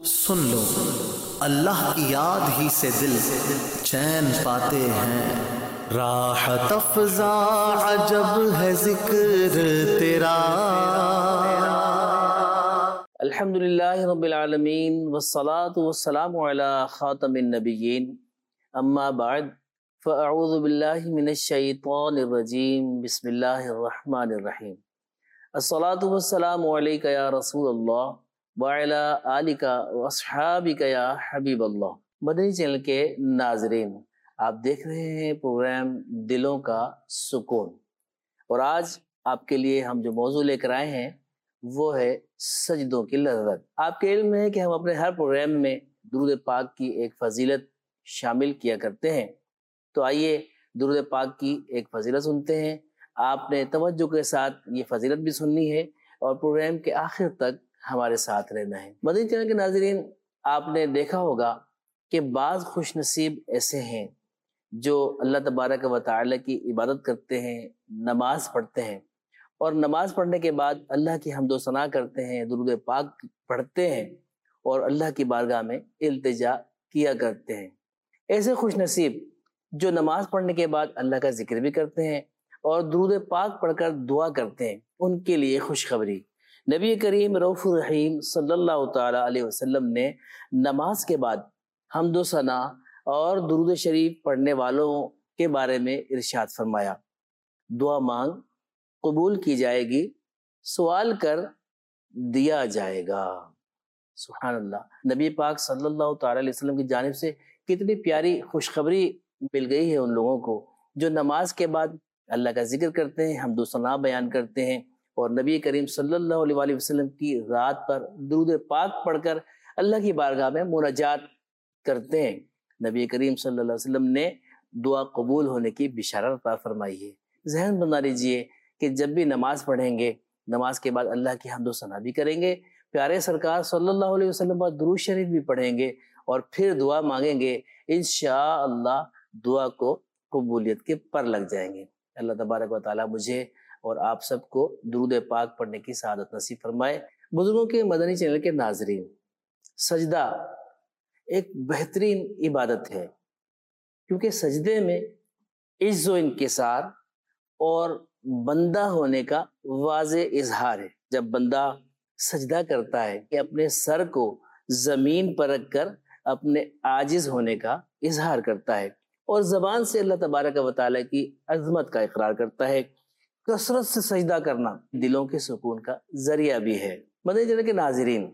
सुन लो, अल्लाह की याद ही से दिल चैन पाते हैं। राहत अफ़ज़ा अजब है ज़िक्र तेरा। अल्हम्दुलिल्लाहि रब्बिल आलमीन वस्सलातु वस्सलामु अला खातमिन नबिय्यीन अम्मा बाद फ़अऊज़ु बिल्लाहि मिनश शैतानिर रजीम बिस्मिल्लाहिर रहमानिर रहीम। अस्सलातु वस्सलामु अलैका या रसूलल्लाह व अला आलिका व अस्हाबिका या हबीबल्लाह। मदनी चैनल के नाज़रीन, आप देख रहे हैं प्रोग्राम दिलों का सुकून, और आज आपके लिए हम जो मौजू लेकर आए हैं वो है सजदों की लज़्ज़त। आपके इल्म में है कि हम अपने हर प्रोग्राम में दुरूद पाक की एक फजीलत शामिल किया करते हैं। तो आइए दुरूद पाक की एक फजीलत सुनते हैं। आपने तवज्जो के साथ ये फजीलत भी सुननी है और प्रोग्राम के आखिर तक हमारे साथ रहना है। मदनी चैनल के नाज़रीन, आपने देखा होगा कि बाज़ खुश नसीब ऐसे हैं जो अल्लाह तबारक व तआला की इबादत करते हैं, नमाज पढ़ते हैं, और नमाज पढ़ने के बाद अल्लाह की हम्दो सना करते हैं, दुरूद पाक पढ़ते हैं और अल्लाह की बारगाह में इल्तिजा किया करते हैं। ऐसे खुश नसीब जो नमाज पढ़ने के बाद अल्लाह का जिक्र भी करते हैं और दुरूद पाक पढ़कर दुआ करते हैं, उनके लिए खुशखबरी। नबी करीम रऊफ़ुर रहीम सल्लल्लाहु ताला अलैहि वसल्लम ने नमाज के बाद हम्दो सना और दुरूद शरीफ पढ़ने वालों के बारे में इरशाद फरमाया, दुआ मांग कबूल की जाएगी, सवाल कर दिया जाएगा। सुभान अल्लाह। नबी पाक सल्लल्लाहु ताला अलैहि वसल्लम की जानिब से कितनी प्यारी खुशखबरी मिल गई है उन लोगों को जो नमाज के बाद अल्लाह का जिक्र करते हैं, हम्दो सना बयान करते हैं और नबी करीम सल्लल्लाहु अलैहि वसल्लम की रात पर दुरूद पाक पढ़कर अल्लाह की बारगाह में मुनाजात करते हैं। नबी करीम सल्लल्लाहु अलैहि वसल्लम ने दुआ कबूल होने की बिशारत अता फरमाई है। ज़हन बना लीजिए कि जब भी नमाज पढ़ेंगे, नमाज के बाद अल्लाह की हम्दो सना भी करेंगे, प्यारे सरकार सल्लल्लाहु अलैहि वसल्लम पर दुरूद शरीफ भी पढ़ेंगे और फिर दुआ मांगेंगे, इंशाअल्लाह दुआ को कबूलियत के पर लग जाएंगे। अल्लाह तबारक व तआला मुझे और आप सबको दुरूद पाक पढ़ने की सआदत नसीब फरमाए। बुजुर्गों के मदनी चैनल के नाजरीन, सजदा एक बेहतरीन इबादत है क्योंकि सजदे में इज्ज़ो इनकिसार और बंदा होने का वाज़े इजहार है। जब बंदा सजदा करता है कि अपने सर को जमीन पर रख कर अपने आजिज होने का इजहार करता है और जबान से अल्लाह तबारक व तआला की अजमत का इकरार करता है। कसरत से सजदा करना दिलों के सुकून का जरिया भी है। मदनी चैनल के नाज़रीन,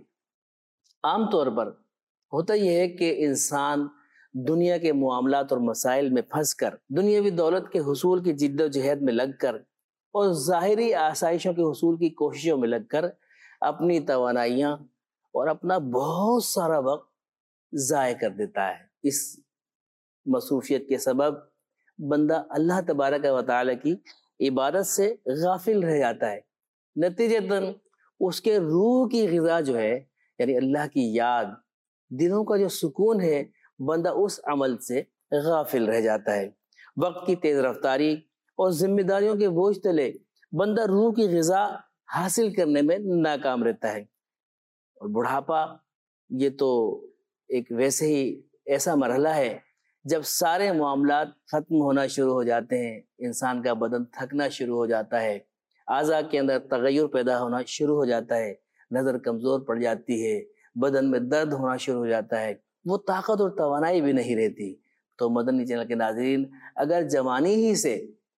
आम तौर पर होता यह है कि इंसान दुनिया के मामलात और मसाइल में फंस कर, दुनियावी दौलत के हुसूल की जिद्दोजहद में लग कर और ज़ाहिरी आसाइशों के हुसूल की कोशिशों में लग कर अपनी तवानाइयाँ और अपना बहुत सारा वक्त ज़ाय कर देता है। इस मसरूफियत के सबब बंदा अल्लाह तबारक व तआला की इबादत से गाफिल रह जाता है। नतीजतन उसके रूह की ग़िज़ा जो है, यानी अल्लाह की याद, दिलों का जो सुकून है, बंदा उस अमल से गाफिल रह जाता है। वक्त की तेज़ रफ्तारी और जिम्मेदारियों के बोझ तले बंदा रूह की ग़िज़ा हासिल करने में नाकाम रहता है। और बुढ़ापा ये तो एक वैसे ही ऐसा मरहला है जब सारे मामलात ख़त्म होना शुरू हो जाते हैं, इंसान का बदन थकना शुरू हो जाता है, आज़ा के अंदर तगय्युर पैदा होना शुरू हो जाता है, नज़र कमज़ोर पड़ जाती है, बदन में दर्द होना शुरू हो जाता है, वो ताकत और तवानाई भी नहीं रहती। तो मदनी चैनल के नाज़रीन, अगर जवानी ही से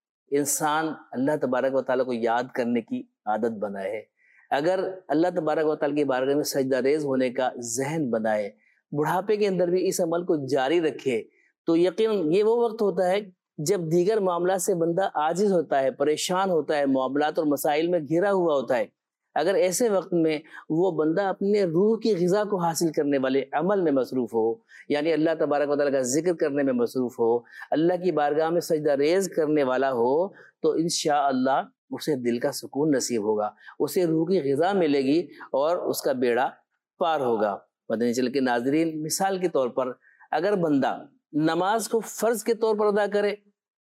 इंसान अल्लाह तबारक व तआला को याद करने की आदत बनाए, अगर अल्लाह तबारक व तआला की बारगाह में सजदा रेज़ होने का जहन बनाए, बुढ़ापे के अंदर भी इस अमल को जारी रखे, तो यकीनन ये वो वक्त होता है जब दीगर मामला से बंदा आजिज होता है, परेशान होता है, मामलात और मसाइल में घिरा हुआ होता है। अगर ऐसे वक्त में वो बंदा अपने रूह की ग़िज़ा को हासिल करने वाले अमल में मसरूफ़ हो, यानी अल्लाह तबारक व तआला का जिक्र करने में मसरूफ़ हो, अल्लाह की बारगाह में सजदा रेज़ करने वाला हो, तो इंशाअल्लाह उसे दिल का सुकून नसीब होगा, उसे रूह की ग़िज़ा मिलेगी और उसका बेड़ा पार होगा। मदनी चैनल के नाज़रीन, मिसाल के तौर पर अगर बंदा नमाज को फ़र्ज के तौर पर अदा करे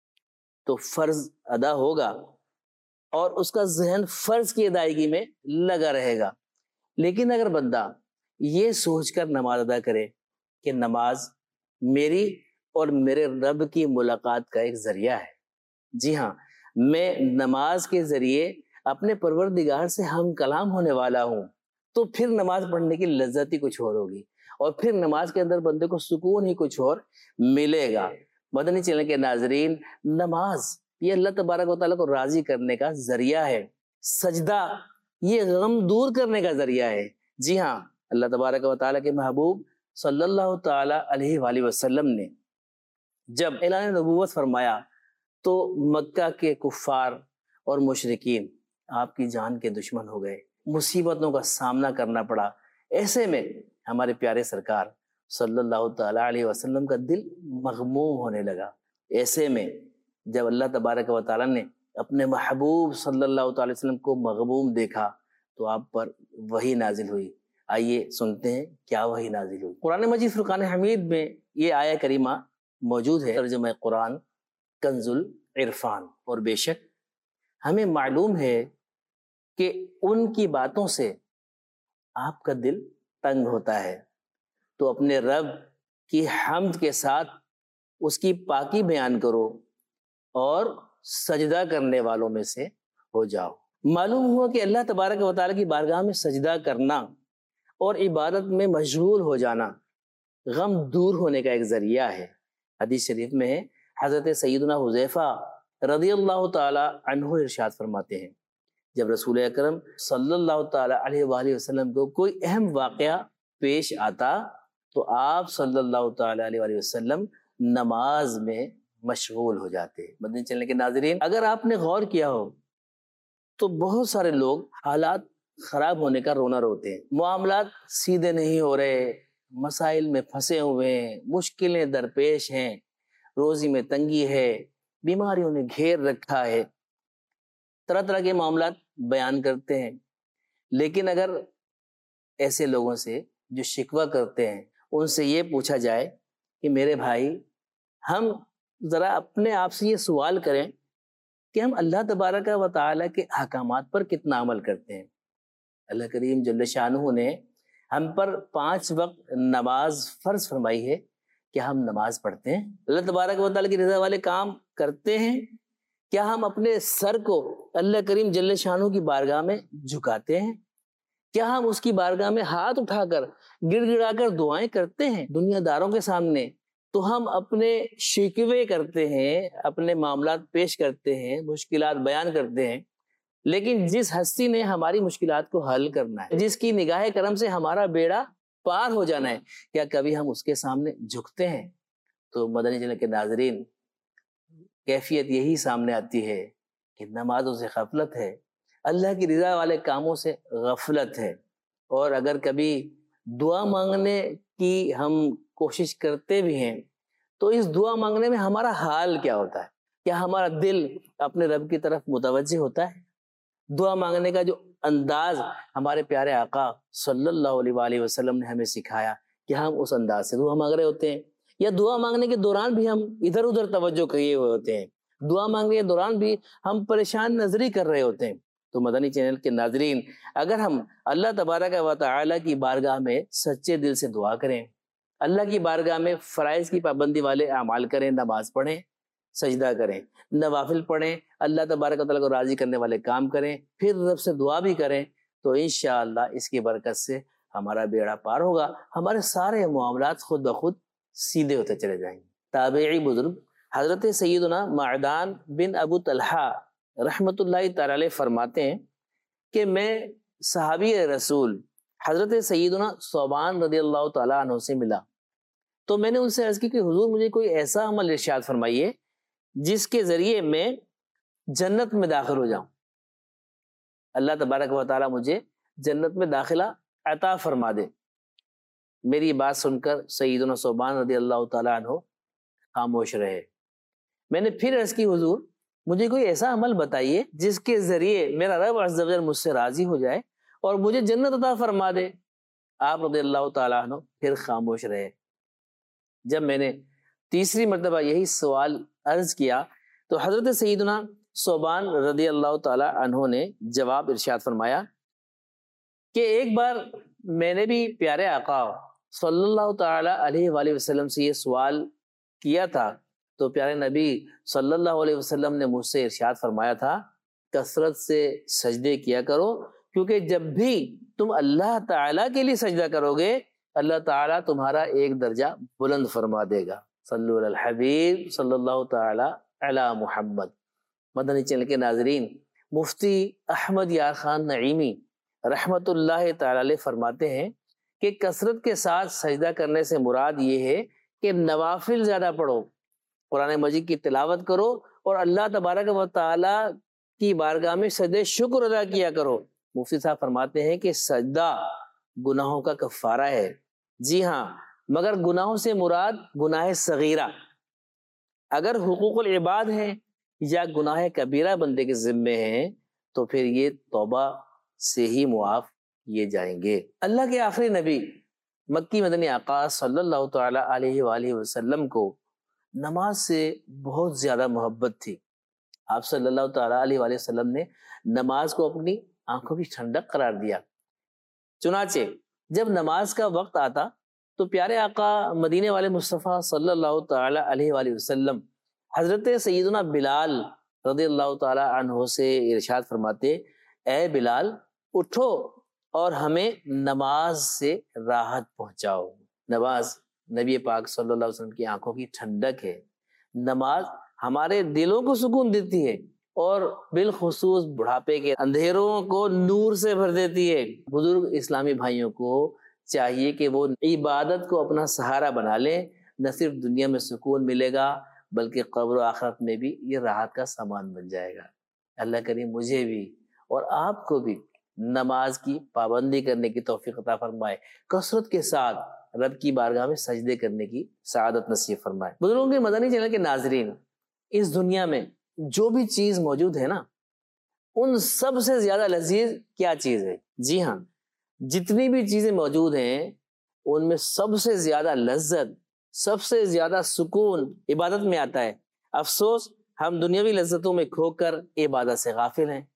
तो फ़र्ज अदा होगा और उसका जहन फ़र्ज की अदायगी में लगा रहेगा। लेकिन अगर बंदा یہ سوچ کر نماز ادا کرے کہ نماز میری اور میرے رب کی ملاقات کا ایک ذریعہ ہے۔ جی ہاں، میں نماز کے ذریعے اپنے پروردگار سے ہم کلام ہونے والا ہوں، تو پھر نماز پڑھنے کی لذت ہی کچھ اور ہوگی، اور پھر نماز کے اندر بندے کو سکون ہی کچھ اور ملے گا۔ مدنی چینل کے ناظرین، نماز یہ اللہ تبارک و تعالیٰ کو راضی کرنے کا ذریعہ ہے، سجدہ یہ غم دور کرنے کا ذریعہ ہے۔ جی ہاں، اللہ تبارک و تعالیٰ کے محبوب صلی اللہ تعالی علیہ وآلہ وسلم نے جب اعلان نبوت فرمایا تو مکہ کے کفار اور مشرکین آپ کی جان کے دشمن ہو گئے، مصیبتوں کا سامنا کرنا پڑا۔ ایسے میں ہمارے پیارے سرکار صلی اللہ تعالی علیہ وسلم کا دل مغموم ہونے لگا۔ ایسے میں جب اللہ تبارک و تعالیٰ نے اپنے محبوب صلی اللہ تعالی وسلم کو مغموم دیکھا تو آپ پر وحی نازل ہوئی۔ آئیے سنتے ہیں کیا وحی نازل ہوئی۔ قرآن مجید فرقان حمید میں یہ آیہ کریمہ موجود ہے، ترجمہ قرآن کنز العرفان۔ اور بے شک ہمیں معلوم ہے کہ ان کی باتوں سے آپ کا دل تنگ ہوتا ہے، تو اپنے رب کی حمد کے ساتھ اس کی پاکی بیان کرو اور سجدہ کرنے والوں میں سے ہو جاؤ۔ معلوم ہوا کہ اللہ تبارک و تعالیٰ کی بارگاہ میں سجدہ کرنا اور عبادت میں مشغول ہو جانا غم دور ہونے کا ایک ذریعہ ہے۔ حدیث شریف میں ہے، حضرت سیدنا حذیفہ رضی اللہ تعالی عنہ ارشاد فرماتے ہیں، جب رسول اکرم صلی اللہ تعالی علیہ وآلہ وسلم کو کوئی اہم واقعہ پیش آتا تو آپ صلی اللہ تعالی علیہ وآلہ وسلم نماز میں مشغول ہو جاتے۔ مدنی چینل کے ناظرین، اگر آپ نے غور کیا ہو تو بہت سارے لوگ حالات خراب ہونے کا رونا روتے ہیں، معاملات سیدھے نہیں ہو رہے، مسائل میں پھنسے ہوئے ہیں، مشکلیں درپیش ہیں، روزی میں تنگی ہے، بیماریوں نے گھیر رکھا ہے، طرح طرح کے معاملات بیان کرتے ہیں۔ لیکن اگر ایسے لوگوں سے جو شکوہ کرتے ہیں ان سے یہ پوچھا جائے کہ میرے بھائی، ہم ذرا اپنے آپ سے یہ سوال کریں کہ ہم اللہ تبارک و تعالیٰ کے احکامات پر کتنا عمل کرتے ہیں۔ اللہ کریم جل شانہ نے ہم پر 5 وقت نماز فرض فرمائی ہے کہ ہم نماز پڑھتے ہیں، اللہ تبارک و تعالیٰ کی رضا والے کام کرتے ہیں، کیا ہم اپنے سر کو اللہ کریم جل شانہ کی بارگاہ میں جھکاتے ہیں، کیا ہم اس کی بارگاہ میں ہاتھ اٹھا کر گڑ گڑا کر دعائیں کرتے ہیں دنیا داروں کے سامنے؟ تو ہم اپنے شکوے کرتے ہیں، اپنے معاملات پیش کرتے ہیں، مشکلات بیان کرتے ہیں، لیکن جس ہستی نے ہماری مشکلات کو حل کرنا ہے، جس کی نگاہ کرم سے ہمارا بیڑا پار ہو جانا ہے، کیا کبھی ہم اس کے سامنے جھکتے ہیں؟ تو مدنی چینل کے ناظرین، کیفیت یہی سامنے آتی ہے کہ نمازوں سے غفلت ہے، اللہ کی رضا والے کاموں سے غفلت ہے۔ اور اگر کبھی دعا مانگنے کی ہم کوشش کرتے بھی ہیں تو اس دعا مانگنے میں ہمارا حال کیا ہوتا ہے؟ کیا ہمارا دل اپنے رب کی طرف متوجہ ہوتا ہے؟ دعا مانگنے کا جو انداز ہمارے پیارے آقا صلی اللہ علیہ وآلہ وسلم نے ہمیں سکھایا کہ ہم اس انداز سے دعا مانگ رہے ہوتے ہیں، یا دعا مانگنے کے دوران بھی ہم ادھر ادھر توجہ کیے ہوئے ہوتے ہیں، دعا مانگنے کے دوران بھی ہم پریشان نظری کر رہے ہوتے ہیں۔ تو مدنی چینل کے ناظرین، اگر ہم اللہ تبارک و تعالیٰ کی بارگاہ میں سچے دل سے دعا کریں، اللہ کی بارگاہ میں فرائض کی پابندی والے اعمال کریں، نماز پڑھیں، سجدہ کریں، نوافل پڑھیں، اللہ تبارک و تعالیٰ کو راضی کرنے والے کام کریں، پھر رب سے دعا بھی کریں، تو انشاءاللہ اس کی برکت سے ہمارا بیڑا پار ہوگا، ہمارے سارے معاملات خود بخود سیدھے ہوتے چلے جائیں گے۔ تابعی بزرگ حضرت سیدنا معدان بن ابو طلحہ رحمۃ اللہ تعالی علیہ فرماتے ہیں کہ میں صحابی رسول حضرت سیدنا ثوبان رضی اللہ تعالیٰ عنہ سے ملا تو میں نے ان سے عرض کی کہ حضور مجھے کوئی ایسا عمل ارشاد فرمائیے جس کے ذریعے میں جنت میں داخل ہو جاؤں، اللہ تبارک و تعالیٰ مجھے جنت میں داخلہ عطا فرما دے۔ میری بات سن کر سیدنا ثوبان رضی اللہ تعالیٰ عنہ خاموش رہے۔ میں نے پھر عرض کی حضور مجھے کوئی ایسا عمل بتائیے جس کے ذریعے میرا رب عز و جل مجھ سے راضی ہو جائے اور مجھے جنت عطا فرما دے۔ آپ رضی اللہ تعالیٰ عنہ پھر خاموش رہے۔ جب میں نے تیسری مرتبہ یہی سوال عرض کیا تو حضرت سیدنا ثوبان رضی اللہ تعالیٰ عنہ نے جواب ارشاد فرمایا کہ ایک بار میں نے بھی پیارے آقا صلی اللہ تعالی علیہ وآلہ وسلم سے یہ سوال کیا تھا تو پیارے نبی صلی اللہ علیہ وسلم نے مجھ سے ارشاد فرمایا تھا کثرت سے سجدے کیا کرو، کیونکہ جب بھی تم اللہ تعالیٰ کے لیے سجدہ کرو گے اللہ تعالیٰ تمہارا ایک درجہ بلند فرما دے گا۔ صلو علی الحبیب صلی اللہ تعالی علی محمد۔ مدنی چینل کے ناظرین، مفتی احمد یار خان نعیمی رحمت اللہ تعالی علیہ فرماتے ہیں کہ کثرت کے ساتھ سجدہ کرنے سے مراد یہ ہے کہ نوافل زیادہ پڑھو، قرآن مجید کی تلاوت کرو اور اللہ تبارک و تعالی کی بارگاہ میں سجدہ شکر ادا کیا کرو۔ مفتی صاحب فرماتے ہیں کہ سجدہ گناہوں کا کفارہ ہے، جی ہاں، مگر گناہوں سے مراد گناہ صغیرہ۔ اگر حقوق العباد ہیں یا گناہ کبیرہ بندے کے ذمے ہیں تو پھر یہ توبہ سے ہی معاف کیے جائیں گے۔ اللہ کے آخری نبی مکی مدنی آقا صلی اللہ تعالی علیہ وآلہ وسلم کو نماز سے بہت زیادہ محبت تھی۔ آپ صلی اللہ تعالی علیہ وآلہ وسلم نے نماز کو اپنی آنکھوں کی ٹھنڈک قرار دیا۔ چنانچہ جب نماز کا وقت آتا تو پیارے آقا مدینے والے مصطفیٰ صلی اللہ تعالی علیہ وآلہ وسلم حضرت سیدنا بلال رضی اللہ تعالی عنہ سے ارشاد فرماتے، اے بلال اٹھو اور ہمیں نماز سے راحت پہنچاؤ۔ نماز نبی پاک صلی اللہ علیہ وسلم کی آنکھوں کی ٹھنڈک ہے۔ نماز ہمارے دلوں کو سکون دیتی ہے اور بالخصوص بڑھاپے کے اندھیروں کو نور سے بھر دیتی ہے۔ بزرگ اسلامی بھائیوں کو چاہیے کہ وہ عبادت کو اپنا سہارا بنا لیں، نہ صرف دنیا میں سکون ملے گا بلکہ قبر و آخرت میں بھی یہ راحت کا سامان بن جائے گا۔ اللہ کریم مجھے بھی اور آپ کو بھی نماز کی پابندی کرنے کی توفیق عطا فرمائے، کثرت کے ساتھ رب کی بارگاہ میں سجدے کرنے کی سعادت نصیب فرمائے۔ بزرگوں کے مدنی چینل کے ناظرین، اس دنیا میں جو بھی چیز موجود ہے نا، ان سب سے زیادہ لذیذ کیا چیز ہے؟ جی ہاں، جتنی بھی چیزیں موجود ہیں ان میں سب سے زیادہ لذت، سب سے زیادہ سکون عبادت میں آتا ہے۔ افسوس ہم دنیاوی لذتوں میں کھو کر عبادت سے غافل ہیں۔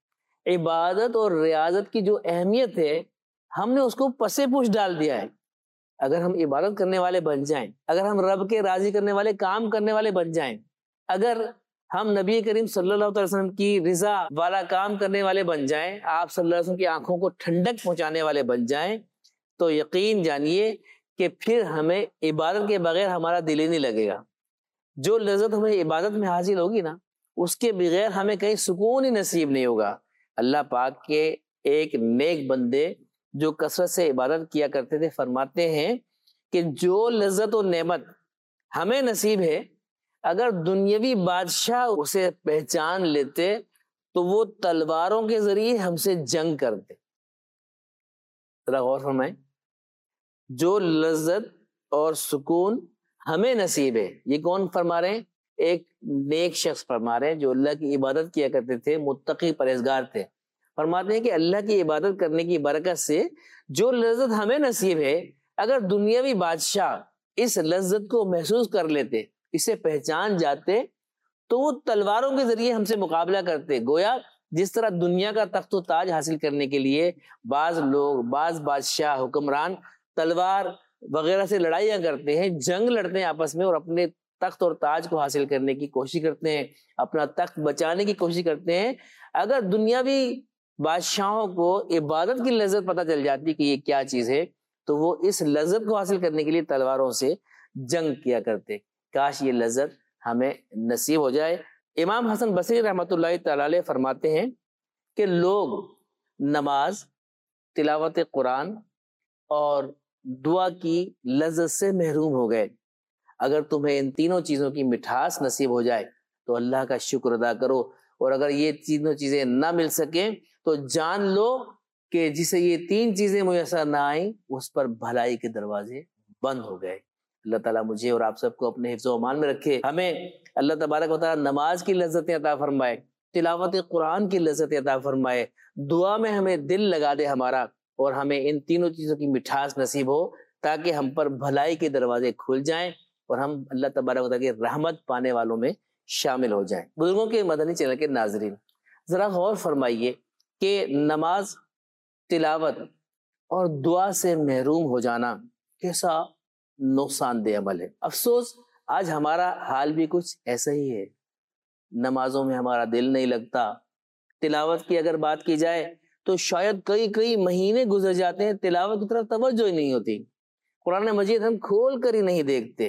عبادت اور ریاضت کی جو اہمیت ہے ہم نے اس کو پسے پوش ڈال دیا ہے۔ اگر ہم عبادت کرنے والے بن جائیں، اگر ہم رب کے راضی کرنے والے کام کرنے والے بن جائیں، اگر ہم نبی کریم صلی اللہ علیہ وسلم کی رضا والا کام کرنے والے بن جائیں، آپ صلی اللہ علیہ وسلم کی آنکھوں کو ٹھنڈک پہنچانے والے بن جائیں، تو یقین جانیے کہ پھر ہمیں عبادت کے بغیر ہمارا دل ہی نہیں لگے گا۔ جو لذت ہمیں عبادت میں حاصل ہوگی نا، اس کے بغیر ہمیں کہیں سکون ہی نصیب نہیں ہوگا۔ اللہ پاک کے ایک نیک بندے جو کثرت سے عبادت کیا کرتے تھے فرماتے ہیں کہ جو لذت و نعمت ہمیں نصیب ہے، اگر دنیاوی بادشاہ اسے پہچان لیتے تو وہ تلواروں کے ذریعے ہم سے جنگ کرتے۔ ذرا غور فرمائیں، جو لذت اور سکون ہمیں نصیب ہے، یہ کون فرما رہے ہیں؟ ایک نیک شخص فرما رہے ہیں جو اللہ کی عبادت کیا کرتے تھے، متقی پرہیزگار تھے۔ فرماتے ہیں کہ اللہ کی عبادت کرنے کی برکت سے جو لذت ہمیں نصیب ہے، اگر دنیاوی بادشاہ اس لذت کو محسوس کر لیتے، اسے پہچان جاتے، تو وہ تلواروں کے ذریعے ہم سے مقابلہ کرتے۔ گویا جس طرح دنیا کا تخت و تاج حاصل کرنے کے لیے بعض لوگ، بعض بادشاہ، حکمران تلوار وغیرہ سے لڑائیاں کرتے ہیں، جنگ لڑتے ہیں آپس میں اور اپنے تخت اور تاج کو حاصل کرنے کی کوشش کرتے ہیں، اپنا تخت بچانے کی کوشش کرتے ہیں، اگر دنیاوی بادشاہوں کو عبادت کی لذت پتہ چل جاتی کہ یہ کیا چیز ہے تو وہ اس لذت کو حاصل کرنے کے لیے تلواروں سے جنگ کیا کرتے۔ کاش یہ لذت ہمیں نصیب ہو جائے۔ امام حسن بصری رحمۃ اللہ تعالی علیہ فرماتے ہیں کہ لوگ نماز، تلاوت قرآن اور دعا کی لذت سے محروم ہو گئے۔ اگر تمہیں ان تینوں چیزوں کی مٹھاس نصیب ہو جائے تو اللہ کا شکر ادا کرو، اور اگر یہ تینوں چیزیں نہ مل سکیں تو جان لو کہ جسے یہ تین چیزیں میسر نہ آئیں اس پر بھلائی کے دروازے بند ہو گئے۔ اللہ تعالیٰ مجھے اور آپ سب کو اپنے حفظ و امان میں رکھے، ہمیں اللہ تبارک و تعالیٰ نماز کی لذتیں عطا فرمائے، تلاوت قرآن کی لذتیں عطا فرمائے، دعا میں ہمیں دل لگا دے ہمارا، اور ہمیں ان تینوں چیزوں کی مٹھاس نصیب ہو تاکہ ہم پر بھلائی کے دروازے کھل جائیں اور ہم اللہ تبارک و تعالیٰ کی رحمت پانے والوں میں شامل ہو جائیں۔ بزرگوں کے مدنی چینل کے ناظرین، ذرا غور فرمائیے کہ نماز، تلاوت اور دعا سے محروم ہو جانا کیسا نقصان دہ عمل ہے۔ افسوس آج ہمارا حال بھی کچھ ایسا ہی ہے، نمازوں میں ہمارا دل نہیں لگتا، تلاوت کی اگر بات کی جائے تو شاید کئی مہینے گزر جاتے ہیں، تلاوت کی طرف توجہ ہی نہیں ہوتی، قرآن مجید ہم کھول کر ہی نہیں دیکھتے،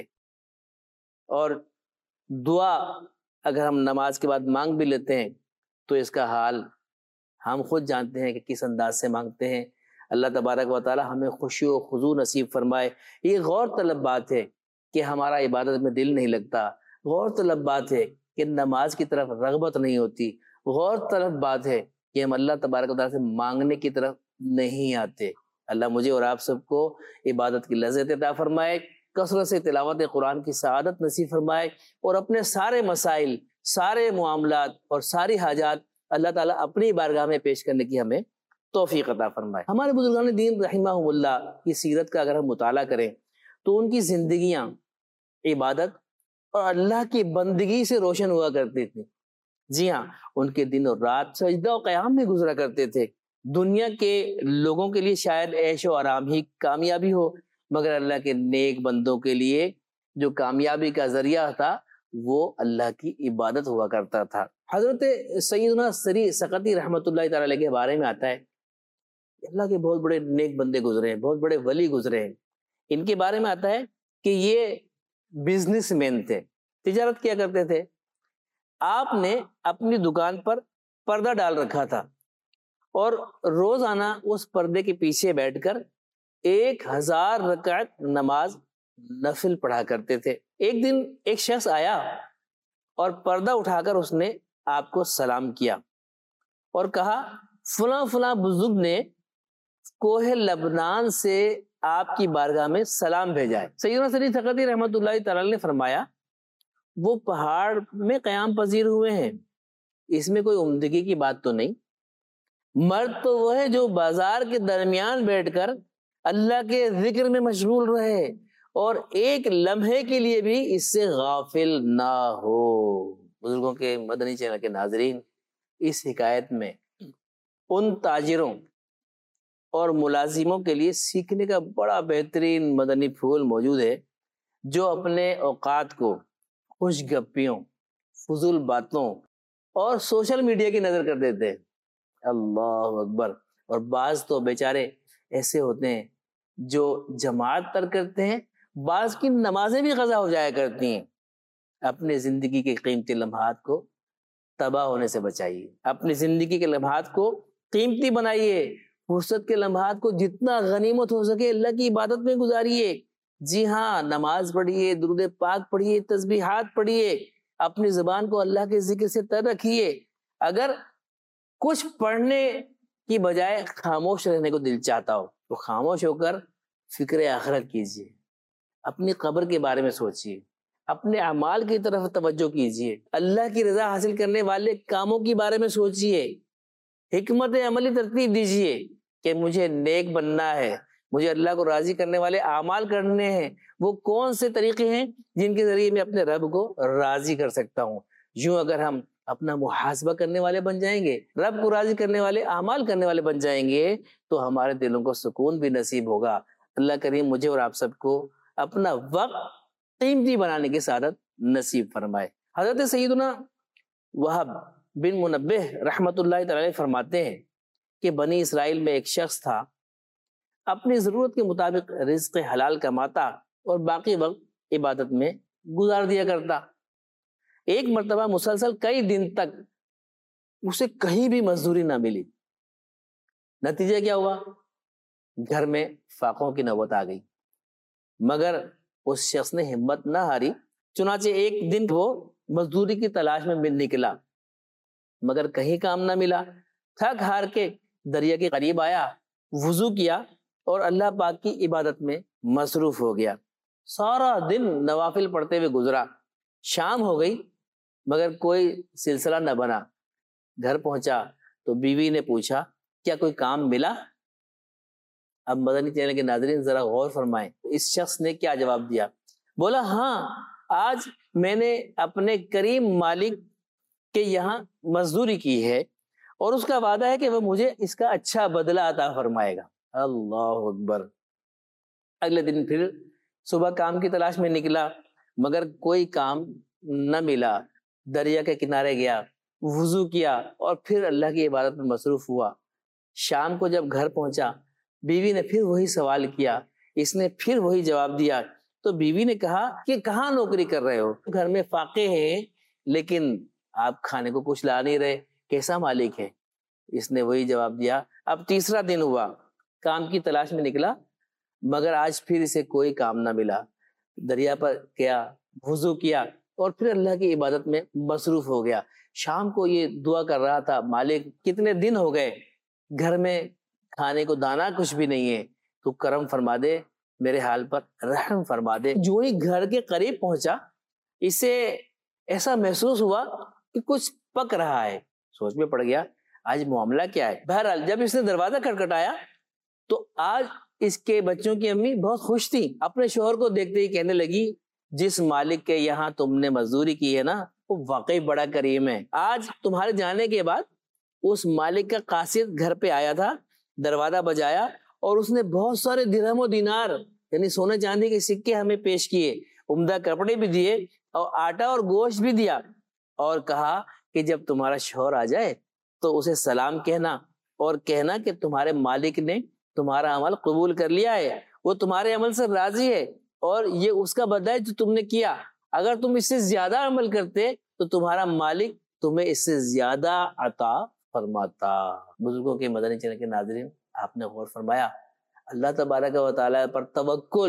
اور دعا اگر ہم نماز کے بعد مانگ بھی لیتے ہیں تو اس کا حال ہم خود جانتے ہیں کہ کس انداز سے مانگتے ہیں۔ اللہ تبارک و تعالی ہمیں خشوع و خضوع نصیب فرمائے۔ یہ غور طلب بات ہے کہ ہمارا عبادت میں دل نہیں لگتا، غور طلب بات ہے کہ نماز کی طرف رغبت نہیں ہوتی، غور طلب بات ہے کہ ہم اللہ تبارک و تعالی سے مانگنے کی طرف نہیں آتے۔ اللہ مجھے اور آپ سب کو عبادت کی لذت عطا فرمائے، کثرت سے تلاوت قرآن کی سعادت نصیب فرمائے، اور اپنے سارے مسائل، سارے معاملات اور ساری حاجات اللہ تعالیٰ اپنی بارگاہ میں پیش کرنے کی ہمیں توفیق عطا فرمائے۔ ہمارے بزرگان دین رحمہم اللہ کی سیرت کا اگر ہم مطالعہ کریں تو ان کی زندگیاں عبادت اور اللہ کی بندگی سے روشن ہوا کرتی تھی۔ جی ہاں، ان کے دن اور رات سجدہ و قیام میں گزرا کرتے تھے۔ دنیا کے لوگوں کے لیے شاید عیش و آرام ہی کامیابی ہو، مگر اللہ کے نیک بندوں کے لیے جو کامیابی کا ذریعہ تھا وہ اللہ کی عبادت ہوا کرتا تھا۔ حضرت سیدنا سری سقطی رحمۃ اللہ تعالی علیہ کے بارے میں آتا ہے کہ اللہ کے بہت بڑے نیک بندے گزرے ہیں، بہت بڑے ولی گزرے ہیں۔ ان کے بارے میں آتا ہے کہ یہ بزنس مین تھے، تجارت کیا کرتے تھے۔ آپ نے اپنی دکان پر پردہ ڈال رکھا تھا اور روزانہ اس پردے کے پیچھے بیٹھ کر 1000 رکعت نماز نفل پڑھا کرتے تھے۔ ایک دن ایک شخص آیا اور پردہ اٹھا کر اس نے آپ کو سلام کیا اور کہا فلاں فلاں بزرگ نے کوہ لبنان سے آپ کی بارگاہ میں سلام بھیجا ہے۔ سیدنا سری سقطی رحمۃ اللہ تعالی نے فرمایا وہ پہاڑ میں قیام پذیر ہوئے ہیں، اس میں کوئی عمدگی کی بات تو نہیں، مرد تو وہ ہے جو بازار کے درمیان بیٹھ کر اللہ کے ذکر میں مشغول رہے اور ایک لمحے کے لیے بھی اس سے غافل نہ ہو۔ بزرگوں کے مدنی چینل کے ناظرین، اس حکایت میں ان تاجروں اور ملازموں کے لیے سیکھنے کا بڑا بہترین مدنی پھول موجود ہے جو اپنے اوقات کو خوش گپیوں، فضول باتوں اور سوشل میڈیا کی نظر کر دیتے ہیں۔ اللہ اکبر۔ اور بعض تو بیچارے ایسے ہوتے ہیں جو جماعت ترک کرتے ہیں، بعض کی نمازیں بھی قضا ہو جایا کرتی ہیں۔ اپنے زندگی کے قیمتی لمحات کو تباہ ہونے سے بچائیے، اپنی زندگی کے لمحات کو قیمتی بنائیے، فرصت کے لمحات کو جتنا غنیمت ہو سکے اللہ کی عبادت میں گزاریے۔ جی ہاں، نماز پڑھیے، درود پاک پڑھیے، تسبیحات پڑھیے، اپنی زبان کو اللہ کے ذکر سے تر رکھیے۔ اگر کچھ پڑھنے کی بجائے خاموش رہنے کو دل چاہتا ہو تو خاموش ہو کر فکر آخرت کیجیے، اپنی قبر کے بارے میں سوچیے، اپنے اعمال کی طرف توجہ کیجیے، اللہ کی رضا حاصل کرنے والے کاموں کے بارے میں سوچیے، حکمت عملی ترتیب دیجیے کہ مجھے نیک بننا ہے، مجھے اللہ کو راضی کرنے والے اعمال کرنے ہیں۔ وہ کون سے طریقے ہیں جن کے ذریعے میں اپنے رب کو راضی کر سکتا ہوں؟ یوں اگر ہم اپنا محاسبہ کرنے والے بن جائیں گے، رب کو راضی کرنے والے اعمال کرنے والے بن جائیں گے تو ہمارے دلوں کو سکون بھی نصیب ہوگا۔ اللہ کریم مجھے اور آپ سب کو اپنا وقت قیمتی بنانے کی سعادت نصیب فرمائے۔ حضرت سیدنا وہب بن منبہ رحمۃ اللہ تعالی فرماتے ہیں کہ بنی اسرائیل میں ایک شخص تھا، اپنی ضرورت کے مطابق رزق حلال کماتا اور باقی وقت عبادت میں گزار دیا کرتا۔ ایک مرتبہ مسلسل کئی دن تک اسے کہیں بھی مزدوری نہ ملی۔ نتیجہ کیا ہوا؟ گھر میں فاقوں کی نوبت آ گئی، مگر اس شخص نے ہمت نہ ہاری، چنانچہ ایک دن وہ مزدوری کی تلاش میں نکلا، مگر کہیں کام نہ ملا۔ تھک ہار کے دریا کے قریب آیا، وضو کیا اور اللہ پاک کی عبادت میں مصروف ہو گیا۔ سارا دن نوافل پڑھتے ہوئے گزرا، شام ہو گئی مگر کوئی سلسلہ نہ بنا۔ گھر پہنچا تو بیوی نے پوچھا کیا کوئی کام ملا؟ اب مدنی چینل کے ناظرین ذرا غور فرمائیں، اس شخص نے کیا جواب دیا؟ بولا ہاں، آج میں نے اپنے کریم مالک کے یہاں مزدوری کی ہے اور اس کا وعدہ ہے کہ وہ مجھے اس کا اچھا بدلہ عطا فرمائے گا۔ اللہ اکبر. اگلے دن پھر صبح کام کی تلاش میں نکلا مگر کوئی کام نہ ملا. دریا کے کنارے گیا, وضو کیا اور پھر اللہ کی عبادت میں مصروف ہوا. شام کو جب گھر پہنچا بیوی نے پھر وہی سوال کیا, اس نے پھر وہی جواب دیا. تو بیوی نے کہا کہ کہاں نوکری کر رہے ہو, گھر میں فاقے ہیں لیکن آپ کھانے کو کچھ لا نہیں رہے, کیسا مالک ہے؟ اس نے وہی جواب دیا. اب تیسرا دن ہوا, کام کی تلاش میں نکلا مگر آج پھر اسے کوئی کام نہ ملا. دریا پر گیا, وضو کیا اور پھر اللہ کی عبادت میں مصروف ہو گیا. شام کو یہ دعا کر رہا تھا, مالک کتنے دن ہو گئے گھر میں کھانے کو دانا کچھ بھی نہیں ہے, تو کرم فرما دے, میرے حال پر رحم فرما دے. جو ہی گھر کے قریب پہنچا اسے ایسا محسوس ہوا کہ کچھ پک رہا ہے. سوچ میں پڑ گیا آج معاملہ کیا ہے. بہرحال جب اس نے دروازہ کھٹکھٹایا تو آج اس کے بچوں کی امی بہت خوش تھی. اپنے شوہر کو دیکھتے ہی کہنے لگی, جس مالک کے یہاں تم نے مزدوری کی ہے نا وہ واقعی بڑا کریم ہے. آج تمہارے جانے کے بعد اس مالک کا قاصد گھر پہ آیا تھا, دروازہ بجایا اور اس نے بہت سارے درہم و دینار یعنی سونے چاندی کے سکے ہمیں پیش کیے, عمدہ کپڑے بھی دیے اور آٹا اور گوشت بھی دیا, اور کہا کہ جب تمہارا شوہر آ جائے تو اسے سلام کہنا اور کہنا کہ تمہارے مالک نے تمہارا عمل قبول کر لیا ہے, وہ تمہارے عمل سے راضی ہے اور یہ اس کا بدلہ ہے جو تم نے کیا. اگر تم اس سے زیادہ عمل کرتے تو تمہارا مالک تمہیں اس سے زیادہ عطا فرماتا. بزرگوں کے مدنی چینل کے ناظرین, آپ نے غور فرمایا اللہ تبارک و تعالیٰ پر توکل,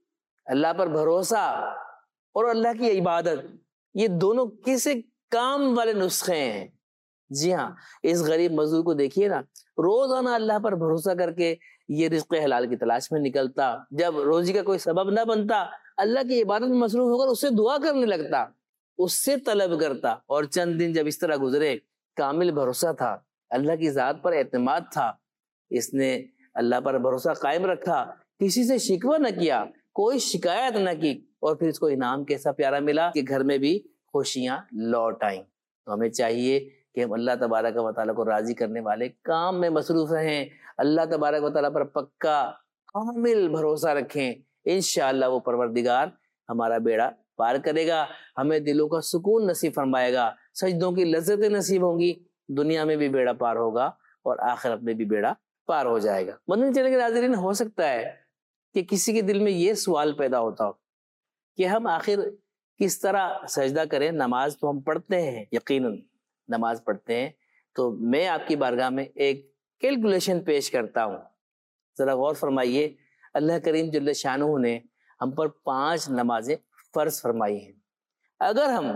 اللہ پر بھروسہ اور اللہ کی عبادت, یہ دونوں کیسے کام والے نسخے ہیں. جی ہاں, اس غریب مزدور کو دیکھیے نا, روزانہ اللہ پر بھروسہ کر کے یہ رزق حلال کی تلاش میں نکلتا, جب روزی کا کوئی سبب نہ بنتا اللہ کی عبادت میں مصروف ہو کر اس سے دعا کرنے لگتا, اس سے طلب کرتا. اور چند دن جب اس طرح گزرے, کامل بھروسہ تھا, اللہ کی ذات پر اعتماد تھا, اس نے اللہ پر بھروسہ قائم رکھا, کسی سے شکوہ نہ کیا, کوئی شکایت نہ کی, اور پھر اس کو انعام کیسا پیارا ملا کہ گھر میں بھی خوشیاں لوٹ آئیں. تو ہمیں چاہیے کہ ہم اللہ تبارک و تعالیٰ کو راضی کرنے والے کام میں مصروف رہیں, اللہ تبارک و تعالیٰ پر پکا کامل بھروسہ رکھیں. انشاءاللہ وہ پروردگار ہمارا بیڑا پار کرے گا, ہمیں دلوں کا سکون نصیب فرمائے گا, سجدوں کی لذتیں نصیب ہوں گی, دنیا میں بھی بیڑا پار ہوگا اور آخرت میں بھی بیڑا پار ہو جائے گا. مدنی چینل کے ناظرین, ہو سکتا ہے کہ کسی کے دل میں یہ سوال پیدا ہوتا ہو کہ ہم آخر کس طرح سجدہ کریں. نماز تو ہم پڑھتے ہیں, یقیناً نماز پڑھتے ہیں, تو میں آپ کی بارگاہ میں ایک کیلکولیشن پیش کرتا ہوں, ذرا غور فرمائیے. اللہ کریم جل شانہ نے ہم پر 5 نمازیں فرض فرمائی ہیں. اگر ہم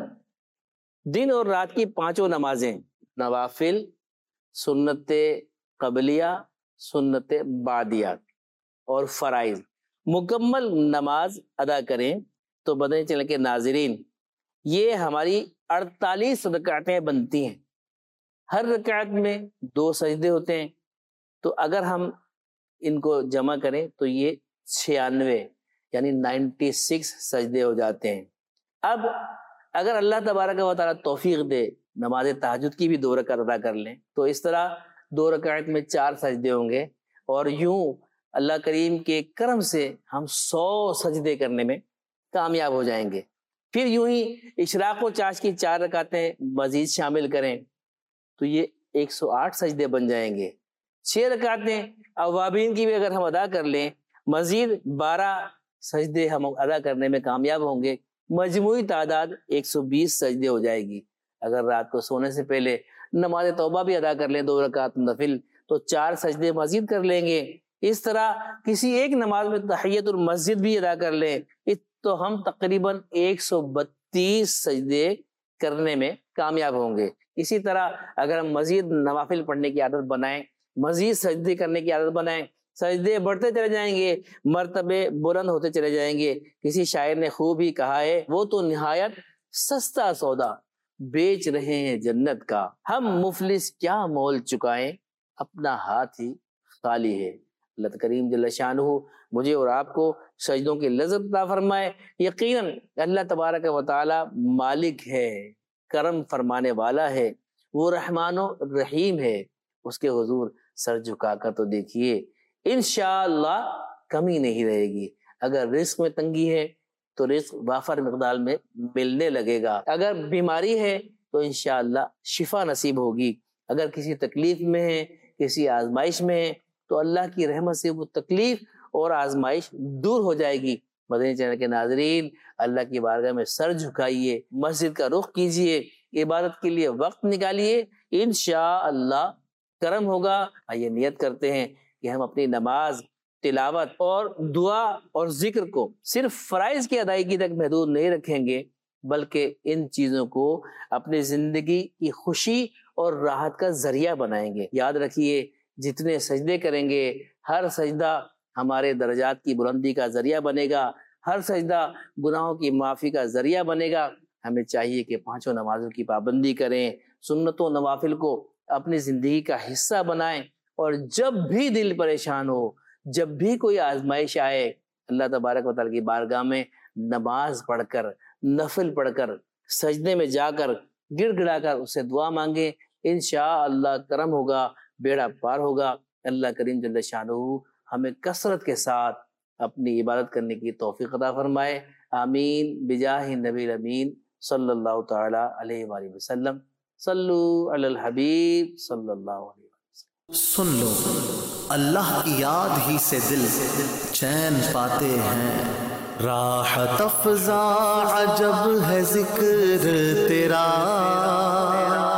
دن اور رات کی 5 نمازیں, نوافل, سنت قبلیہ, سنت بعدیہ اور فرائض, مکمل نماز ادا کریں تو مدنی چینل کے ناظرین یہ ہماری 48 رکعتیں بنتی ہیں. ہر رکعت میں 2 سجدے ہوتے ہیں, تو اگر ہم ان کو جمع کریں تو یہ 96 یعنی 96 سجدے ہو جاتے ہیں. اب اگر اللہ تبارک و تعالیٰ توفیق دے نماز تہجد کی بھی 2 رکعت ادا کر لیں تو اس طرح 2 رکعت میں 4 سجدے ہوں گے, اور یوں اللہ کریم کے کرم سے ہم 100 سجدے کرنے میں کامیاب ہو جائیں گے. پھر یوں ہی اشراق و چاش کی 4 رکعتیں مزید شامل کریں تو یہ 108 سجدے بن جائیں گے. 6 رکعتیں اوابین کی بھی اگر ہم ادا کر لیں, مزید 12 سجدے ہم ادا کرنے میں کامیاب ہوں گے, مجموعی تعداد 120 سجدے ہو جائے گی. اگر رات کو سونے سے پہلے نماز توبہ بھی ادا کر لیں 2 رکعت نفل تو 4 سجدے مزید کر لیں گے. اس طرح کسی ایک نماز میں تحیت المسجد بھی ادا کر لیں تو ہم تقریباً 132 سجدے کرنے میں کامیاب ہوں گے. اسی طرح اگر ہم مزید نوافل پڑھنے کی عادت بنائیں, مزید سجدے کرنے کی عادت بنائیں, سجدے بڑھتے چلے جائیں گے, مرتبے بلند ہوتے چلے جائیں گے. کسی شاعر نے خوب ہی کہا ہے, وہ تو نہایت سستا سودا بیچ رہے ہیں جنت کا, ہم مفلس کیا مول چکائیں, اپنا ہاتھ ہی خالی ہے. اللہ کریم جل شانہ مجھے اور آپ کو سجدوں کی لذت عطا فرمائے. یقیناً اللہ تبارک و تعالی مالک ہے, کرم فرمانے والا ہے, وہ رحمان و رحیم ہے. اس کے حضور سر جھکا کر تو دیکھیے, انشاءاللہ کمی نہیں رہے گی۔ اگر رزق میں تنگی ہے تو رزق وافر مقدار میں ملنے لگے گا، اگر بیماری ہے تو انشاءاللہ شفا نصیب ہوگی، اگر کسی تکلیف میں ہے، کسی آزمائش میں ہے تو اللہ کی رحمت سے وہ تکلیف اور آزمائش دور ہو جائے گی۔ مدنی چینل کے ناظرین، اللہ کی بارگاہ میں سر جھکائیے، مسجد کا رخ کیجئے، عبادت کے لیے وقت نکالیے، انشاءاللہ کرم ہوگا۔ آئیے نیت کرتے ہیں کہ ہم اپنی نماز، تلاوت اور دعا اور ذکر کو صرف فرائض کی ادائیگی تک محدود نہیں رکھیں گے، بلکہ ان چیزوں کو اپنی زندگی کی خوشی اور راحت کا ذریعہ بنائیں گے۔ یاد رکھیے، جتنے سجدے کریں گے، ہر سجدہ ہمارے درجات کی بلندی کا ذریعہ بنے گا، ہر سجدہ گناہوں کی معافی کا ذریعہ بنے گا۔ ہمیں چاہیے کہ پانچوں نمازوں کی پابندی کریں، سنتوں نوافل کو اپنی زندگی کا حصہ بنائیں، اور جب بھی دل پریشان ہو، جب بھی کوئی آزمائش آئے، اللہ تبارک و تعالیٰ کی بارگاہ میں نماز پڑھ کر، نفل پڑھ کر، سجدے میں جا کر، گڑ گڑا کر اس سے دعا مانگیں، انشاءاللہ کرم ہوگا، بیڑا پار ہوگا۔ اللہ کریم جل شانہ ہمیں کثرت کے ساتھ اپنی عبادت کرنے کی توفیق عطا فرمائے، آمین بجاہ نبی الامین صلی اللہ تعالی علیہ وآلہ وسلم۔ صلو علی الحبیب صلی اللہ علیہ وسلم۔ سن لو، اللہ کی یاد ہی سے دل چین پاتے ہیں، راحت افزا عجب ہے ذکر تیرا،